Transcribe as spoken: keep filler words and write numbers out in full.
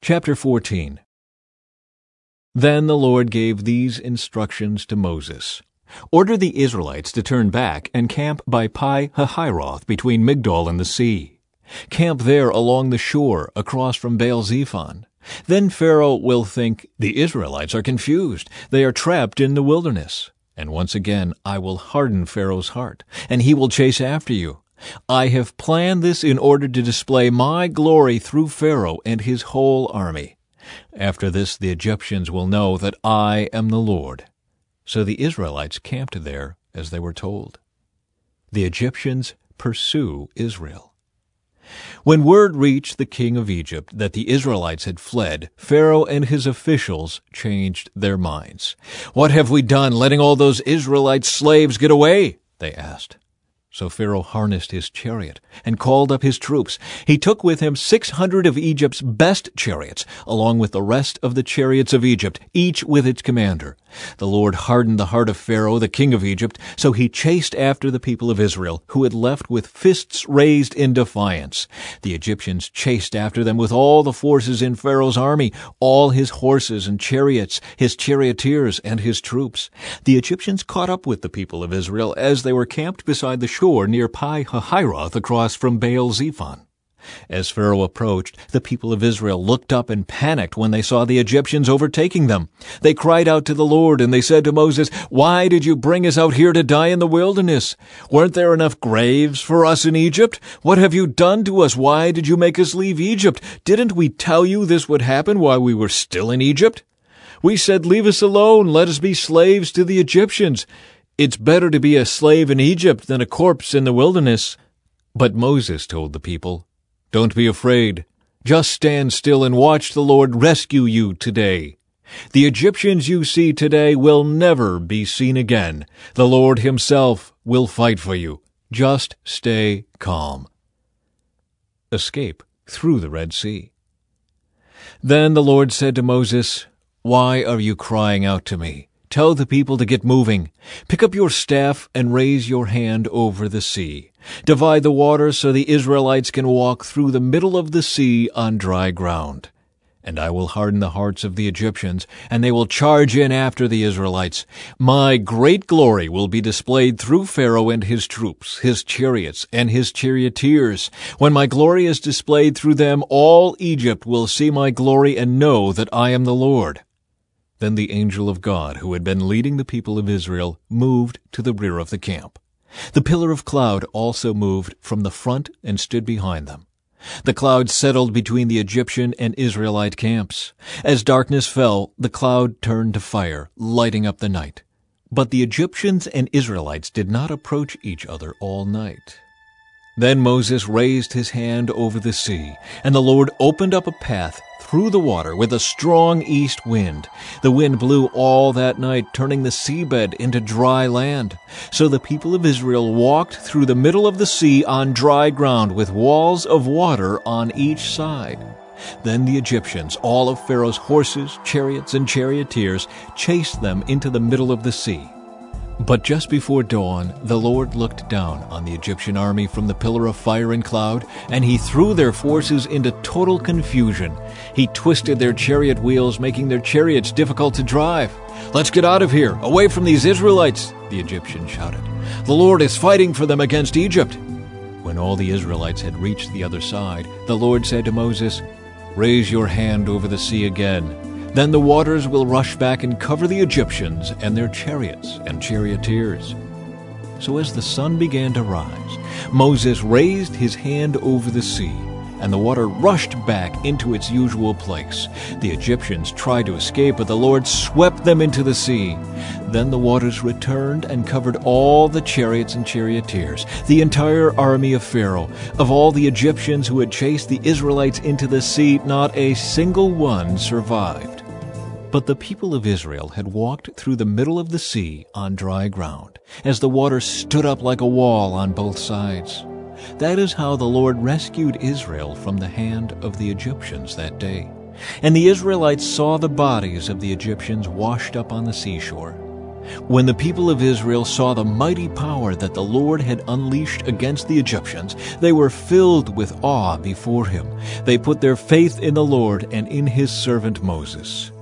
Chapter fourteen. Then the Lord gave these instructions to Moses. Order the Israelites to turn back and camp by Pi-hahiroth between Migdol and the sea. Camp there along the shore across from Baal-zephon. Then Pharaoh will think, the Israelites are confused. They are trapped in the wilderness. And once again I will harden Pharaoh's heart, and he will chase after you. I have planned this in order to display my glory through Pharaoh and his whole army. After this the Egyptians will know that I am the Lord. So the Israelites camped there as they were told. The Egyptians pursue Israel. When word reached the king of Egypt that the Israelites had fled, Pharaoh and his officials changed their minds. "What have we done, letting all those Israelite slaves get away?" they asked. So Pharaoh harnessed his chariot and called up his troops. He took with him six hundred of Egypt's best chariots, along with the rest of the chariots of Egypt, each with its commander. The Lord hardened the heart of Pharaoh, the king of Egypt, so he chased after the people of Israel, who had left with fists raised in defiance. The Egyptians chased after them with all the forces in Pharaoh's army, all his horses and chariots, his charioteers and his troops. The Egyptians caught up with the people of Israel as they were camped beside the shore near Pi-hahiroth across from Baal-zephon. As Pharaoh approached, the people of Israel looked up and panicked when they saw the Egyptians overtaking them. They cried out to the Lord, and they said to Moses, "Why did you bring us out here to die in the wilderness? Weren't there enough graves for us in Egypt? What have you done to us? Why did you make us leave Egypt? Didn't we tell you this would happen while we were still in Egypt? We said, 'Leave us alone, let us be slaves to the Egyptians.' It's better to be a slave in Egypt than a corpse in the wilderness." But Moses told the people, "Don't be afraid. Just stand still and watch the Lord rescue you today. The Egyptians you see today will never be seen again. The Lord himself will fight for you. Just stay calm." Escape through the Red Sea. Then the Lord said to Moses, "Why are you crying out to me? Tell the people to get moving. Pick up your staff and raise your hand over the sea. Divide the water so the Israelites can walk through the middle of the sea on dry ground. And I will harden the hearts of the Egyptians, and they will charge in after the Israelites. My great glory will be displayed through Pharaoh and his troops, his chariots, and his charioteers. When my glory is displayed through them, all Egypt will see my glory and know that I am the Lord." Then the angel of God, who had been leading the people of Israel, moved to the rear of the camp. The pillar of cloud also moved from the front and stood behind them. The cloud settled between the Egyptian and Israelite camps. As darkness fell, the cloud turned to fire, lighting up the night. But the Egyptians and Israelites did not approach each other all night. Then Moses raised his hand over the sea, and the Lord opened up a path through the water with a strong east wind. The wind blew all that night, turning the seabed into dry land. So the people of Israel walked through the middle of the sea on dry ground with walls of water on each side. Then the Egyptians, all of Pharaoh's horses, chariots, and charioteers, chased them into the middle of the sea. But just before dawn, the Lord looked down on the Egyptian army from the pillar of fire and cloud, and he threw their forces into total confusion. He twisted their chariot wheels, making their chariots difficult to drive. "Let's get out of here, away from these Israelites," the Egyptians shouted. "The Lord is fighting for them against Egypt." When all the Israelites had reached the other side, the Lord said to Moses, "Raise your hand over the sea again. Then the waters will rush back and cover the Egyptians and their chariots and charioteers." So as the sun began to rise, Moses raised his hand over the sea, and the water rushed back into its usual place. The Egyptians tried to escape, but the Lord swept them into the sea. Then the waters returned and covered all the chariots and charioteers, the entire army of Pharaoh. Of all the Egyptians who had chased the Israelites into the sea, not a single one survived. But the people of Israel had walked through the middle of the sea on dry ground, as the water stood up like a wall on both sides. That is how the Lord rescued Israel from the hand of the Egyptians that day. And the Israelites saw the bodies of the Egyptians washed up on the seashore. When the people of Israel saw the mighty power that the Lord had unleashed against the Egyptians, they were filled with awe before him. They put their faith in the Lord and in his servant Moses.